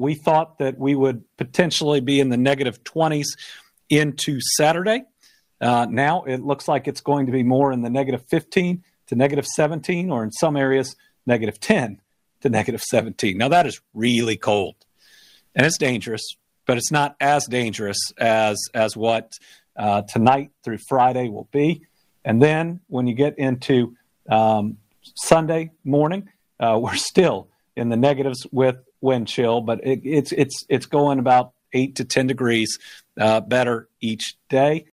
We thought that we would potentially be in the negative 20s into Saturday. Now it looks like it's going to be more in the negative 15 to negative 17, or in some areas, negative 10 to negative 17. Now that is really cold, and it's dangerous, but it's not as dangerous as what tonight through Friday will be. And then when you get into Sunday morning, we're still in the negatives with wind chill, but it's going about 8 to 10 degrees better each day.